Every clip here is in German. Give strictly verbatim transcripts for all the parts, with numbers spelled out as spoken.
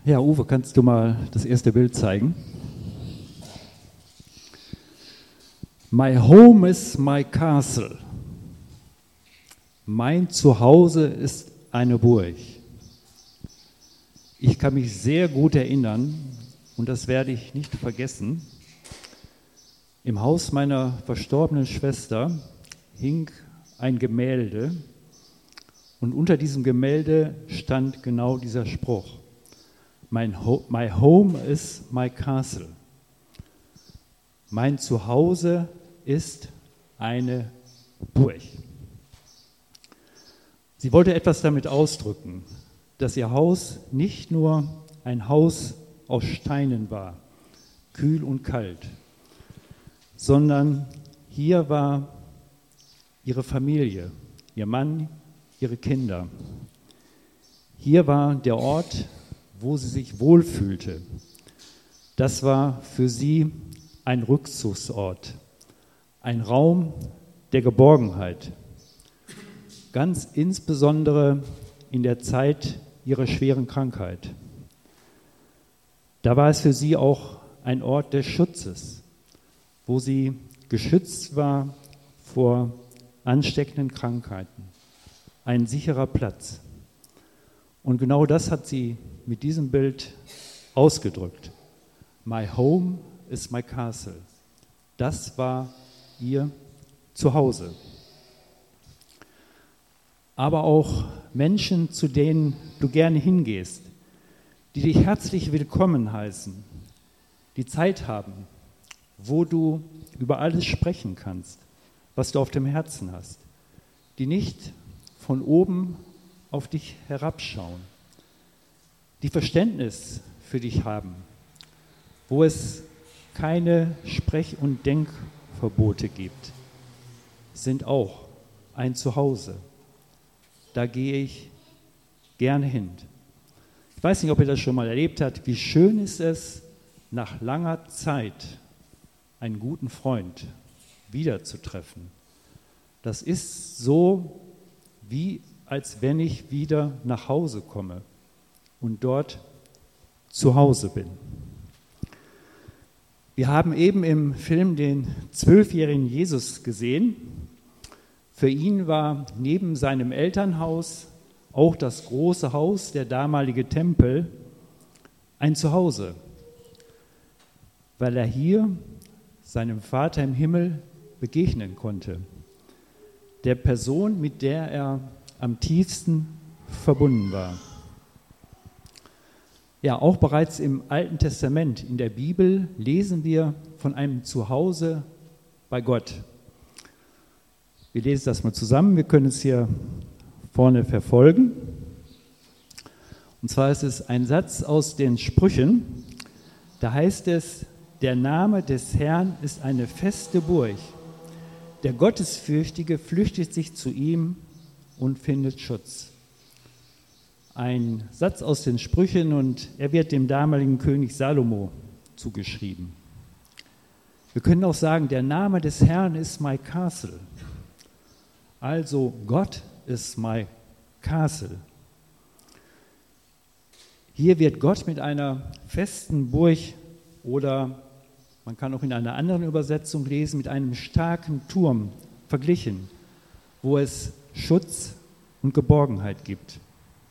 Ja, Uwe, kannst du mal das erste Bild zeigen? My home is my castle. Mein Zuhause ist eine Burg. Ich kann mich sehr gut erinnern, und das werde ich nicht vergessen, im Haus meiner verstorbenen Schwester hing ein Gemälde und unter diesem Gemälde stand genau dieser Spruch: My, ho- my home is my castle. Mein Zuhause ist eine Burg. Sie wollte etwas damit ausdrücken, dass ihr Haus nicht nur ein Haus aus Steinen war, kühl und kalt, sondern hier war ihre Familie, ihr Mann, ihre Kinder. Hier war der Ort, wo sie sich wohlfühlte. Das war für sie ein Rückzugsort, ein Raum der Geborgenheit, ganz insbesondere in der Zeit ihrer schweren Krankheit. Da war es für sie auch ein Ort des Schutzes, wo sie geschützt war vor ansteckenden Krankheiten, ein sicherer Platz. Und genau das hat sie mit diesem Bild ausgedrückt. My home is my castle. Das war ihr Zuhause. Aber auch Menschen, zu denen du gerne hingehst, die dich herzlich willkommen heißen, die Zeit haben, wo du über alles sprechen kannst, was du auf dem Herzen hast, die nicht von oben auf dich herabschauen, die Verständnis für dich haben, wo es keine Sprech- und Denkverbote gibt, sind auch ein Zuhause. Da gehe ich gerne hin. Ich weiß nicht, ob ihr das schon mal erlebt habt, wie schön ist es, nach langer Zeit einen guten Freund wiederzutreffen. Das ist so, wie als wenn ich wieder nach Hause komme und dort zu Hause bin. Wir haben eben im Film den zwölfjährigen Jesus gesehen. Für ihn war neben seinem Elternhaus auch das große Haus, der damalige Tempel, ein Zuhause, weil er hier seinem Vater im Himmel begegnen konnte, der Person, mit der er am tiefsten verbunden war. Ja, auch bereits im Alten Testament, in der Bibel, lesen wir von einem Zuhause bei Gott. Wir lesen das mal zusammen, wir können es hier vorne verfolgen. Und zwar ist es ein Satz aus den Sprüchen, da heißt es: Der Name des Herrn ist eine feste Burg. Der Gottesfürchtige flüchtet sich zu ihm und findet Schutz. Ein Satz aus den Sprüchen, und er wird dem damaligen König Salomo zugeschrieben. Wir können auch sagen, der Name des Herrn ist my castle. Also Gott ist my castle. Hier wird Gott mit einer festen Burg, oder man kann auch in einer anderen Übersetzung lesen, mit einem starken Turm verglichen, wo es Schutz und Geborgenheit gibt.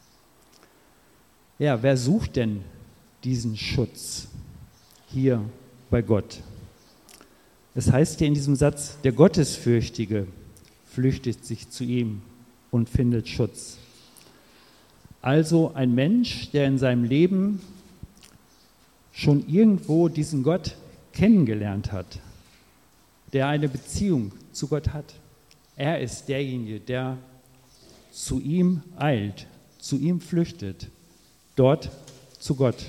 Ja, wer sucht denn diesen Schutz hier bei Gott? Es heißt hier in diesem Satz, der Gottesfürchtige flüchtet sich zu ihm und findet Schutz. Also ein Mensch, der in seinem Leben schon irgendwo diesen Gott kennengelernt hat, der eine Beziehung zu Gott hat. Er ist derjenige, der zu ihm eilt, zu ihm flüchtet, dort zu Gott.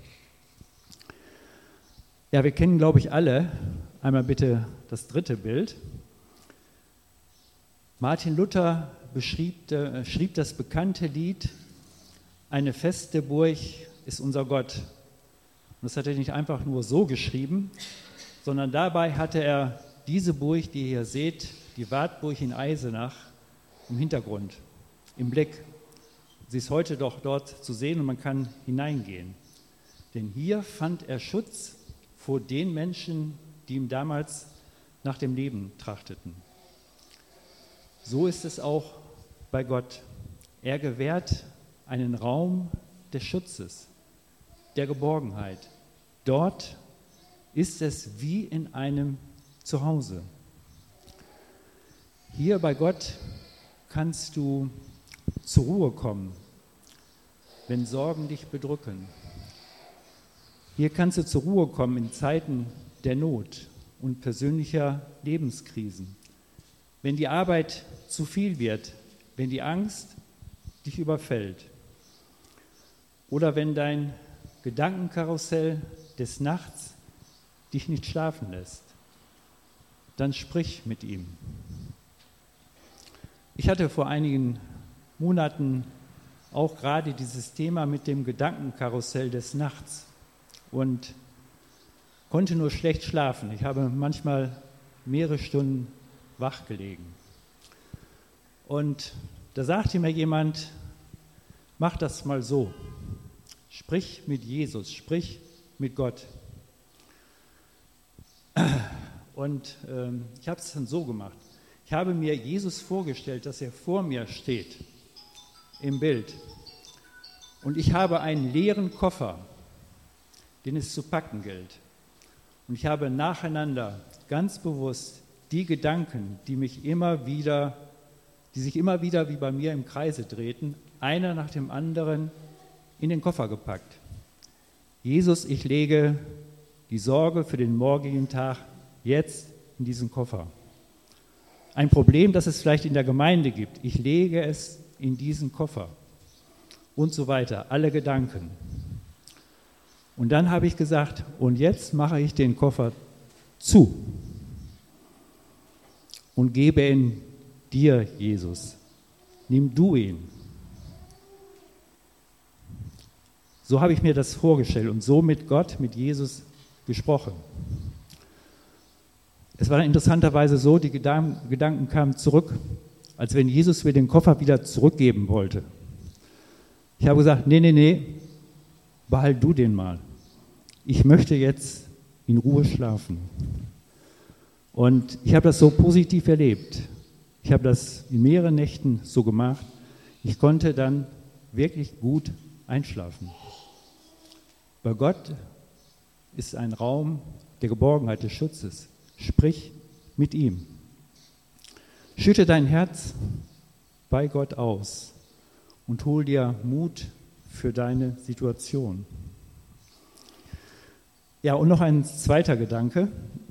Ja, wir kennen, glaube ich, alle, einmal bitte das dritte Bild. Martin Luther beschrieb, äh, schrieb das bekannte Lied Eine feste Burg ist unser Gott. Und das hat er nicht einfach nur so geschrieben, sondern dabei hatte er diese Burg, die ihr hier seht, die Wartburg in Eisenach, im Hintergrund, im Blick. Sie ist heute doch dort zu sehen und man kann hineingehen. Denn hier fand er Schutz vor den Menschen, die ihm damals nach dem Leben trachteten. So ist es auch bei Gott. Er gewährt einen Raum des Schutzes, der Geborgenheit. Dort ist es wie in einem Zuhause. Hier bei Gott kannst du zur Ruhe kommen, wenn Sorgen dich bedrücken. Hier kannst du zur Ruhe kommen in Zeiten der Not und persönlicher Lebenskrisen. Wenn die Arbeit zu viel wird, wenn die Angst dich überfällt oder wenn dein Gedankenkarussell des Nachts dich nicht schlafen lässt, dann sprich mit ihm. Ich hatte vor einigen Monaten auch gerade dieses Thema mit dem Gedankenkarussell des Nachts und konnte nur schlecht schlafen. Ich habe manchmal mehrere Stunden wach gelegen. Und da sagte mir jemand, mach das mal so, sprich mit Jesus, sprich mit Gott. Und ähm, ich habe es dann so gemacht. Ich habe mir Jesus vorgestellt, dass er vor mir steht, im Bild. Und ich habe einen leeren Koffer, den es zu packen gilt. Und ich habe nacheinander ganz bewusst die Gedanken, die mich immer wieder, die sich immer wieder wie bei mir im Kreise drehten, einer nach dem anderen in den Koffer gepackt. Jesus, ich lege die Sorge für den morgigen Tag jetzt in diesen Koffer. Ein Problem, das es vielleicht in der Gemeinde gibt, ich lege es in diesen Koffer und so weiter, alle Gedanken. Und dann habe ich gesagt, und jetzt mache ich den Koffer zu und gebe ihn dir, Jesus. Nimm du ihn. So habe ich mir das vorgestellt und so mit Gott, mit Jesus gesprochen. Es war interessanterweise so, die Gedanken, Gedanken kamen zurück, als wenn Jesus mir den Koffer wieder zurückgeben wollte. Ich habe gesagt, nee, nee, nee, behalt du den mal. Ich möchte jetzt in Ruhe schlafen. Und ich habe das so positiv erlebt. Ich habe das in mehreren Nächten so gemacht. Ich konnte dann wirklich gut einschlafen. Bei Gott ist ein Raum der Geborgenheit, des Schutzes. Sprich mit ihm. Schütte dein Herz bei Gott aus und hol dir Mut für deine Situation. Ja, und noch ein zweiter Gedanke.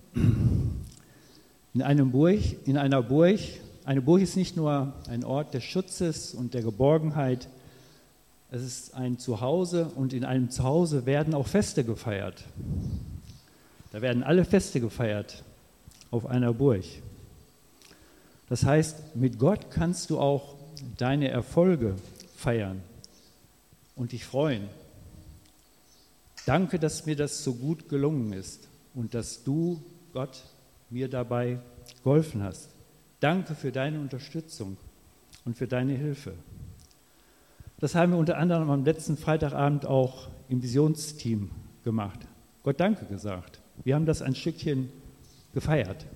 In einem Burg, in einer Burg, eine Burg ist nicht nur ein Ort des Schutzes und der Geborgenheit, es ist ein Zuhause und in einem Zuhause werden auch Feste gefeiert. Da werden alle Feste gefeiert auf einer Burg. Das heißt, mit Gott kannst du auch deine Erfolge feiern und dich freuen. Danke, dass mir das so gut gelungen ist und dass du, Gott, mir dabei geholfen hast. Danke für deine Unterstützung und für deine Hilfe. Das haben wir unter anderem am letzten Freitagabend auch im Visionsteam gemacht. Gott danke gesagt. Wir haben das ein Stückchen gefeiert.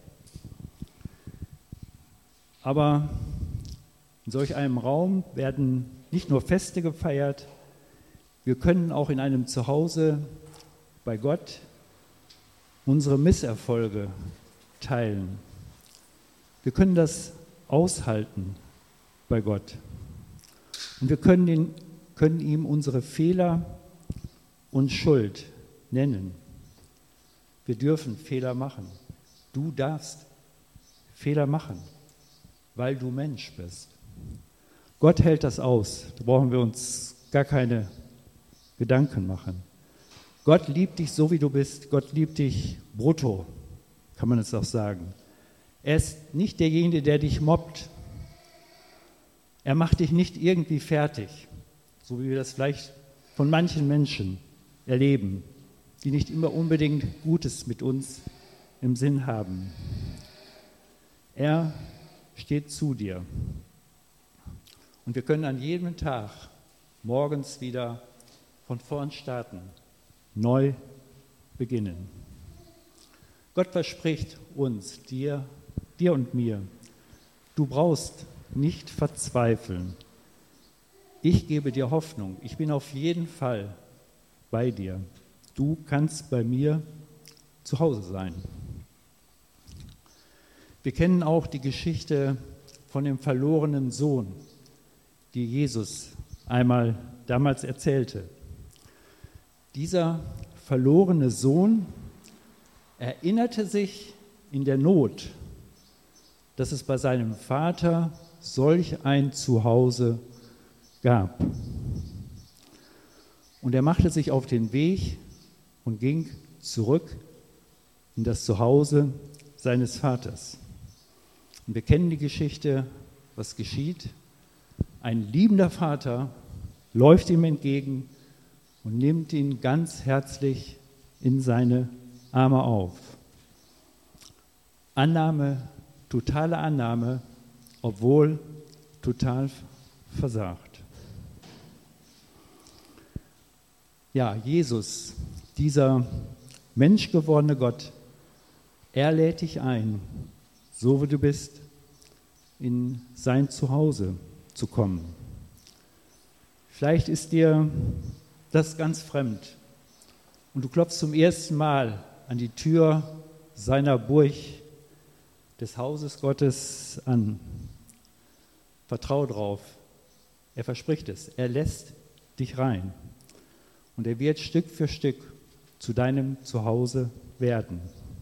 Aber in solch einem Raum werden nicht nur Feste gefeiert, wir können auch in einem Zuhause bei Gott unsere Misserfolge teilen. Wir können das aushalten bei Gott. Und wir können, ihn, können ihm unsere Fehler und Schuld nennen. Wir dürfen Fehler machen. Du darfst Fehler machen, weil du Mensch bist. Gott hält das aus. Da brauchen wir uns gar keine Gedanken machen. Gott liebt dich so, wie du bist. Gott liebt dich brutto, kann man es auch sagen. Er ist nicht derjenige, der dich mobbt. Er macht dich nicht irgendwie fertig, so wie wir das vielleicht von manchen Menschen erleben, die nicht immer unbedingt Gutes mit uns im Sinn haben. Er steht zu dir. Und wir können an jedem Tag morgens wieder von vorn starten neu beginnen. Gott verspricht uns, dir, dir und mir, du brauchst nicht verzweifeln. Ich gebe dir Hoffnung. Ich bin auf jeden Fall bei dir. Du kannst bei mir zu Hause sein. Wir kennen auch die Geschichte von dem verlorenen Sohn, die Jesus einmal damals erzählte. Dieser verlorene Sohn erinnerte sich in der Not, dass es bei seinem Vater solch ein Zuhause gab. Und er machte sich auf den Weg und ging zurück in das Zuhause seines Vaters. Und wir kennen die Geschichte, was geschieht. Ein liebender Vater läuft ihm entgegen und nimmt ihn ganz herzlich in seine Arme auf. Annahme, totale Annahme, obwohl total versagt. Ja, Jesus, dieser menschgewordene Gott, er lädt dich ein, so wie du bist, in sein Zuhause zu kommen. Vielleicht ist dir das ganz fremd und du klopfst zum ersten Mal an die Tür seiner Burg, des Hauses Gottes an. Vertrau drauf, er verspricht es, er lässt dich rein und er wird Stück für Stück zu deinem Zuhause werden.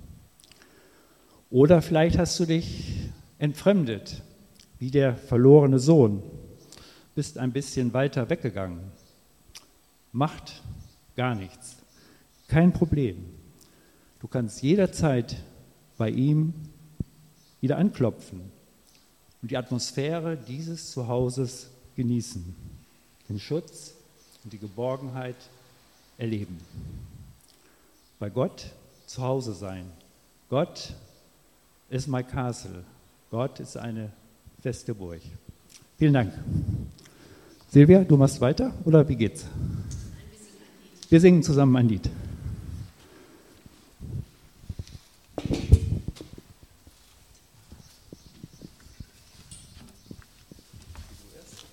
Oder vielleicht hast du dich entfremdet, wie der verlorene Sohn, bist ein bisschen weiter weggegangen. Macht gar nichts, kein Problem. Du kannst jederzeit bei ihm wieder anklopfen und die Atmosphäre dieses Zuhauses genießen, den Schutz und die Geborgenheit erleben. Bei Gott zu Hause sein. Gott ist my castle. Gott ist eine feste Burg. Vielen Dank. Silvia, du machst weiter oder wie geht's? Wir singen zusammen ein Lied.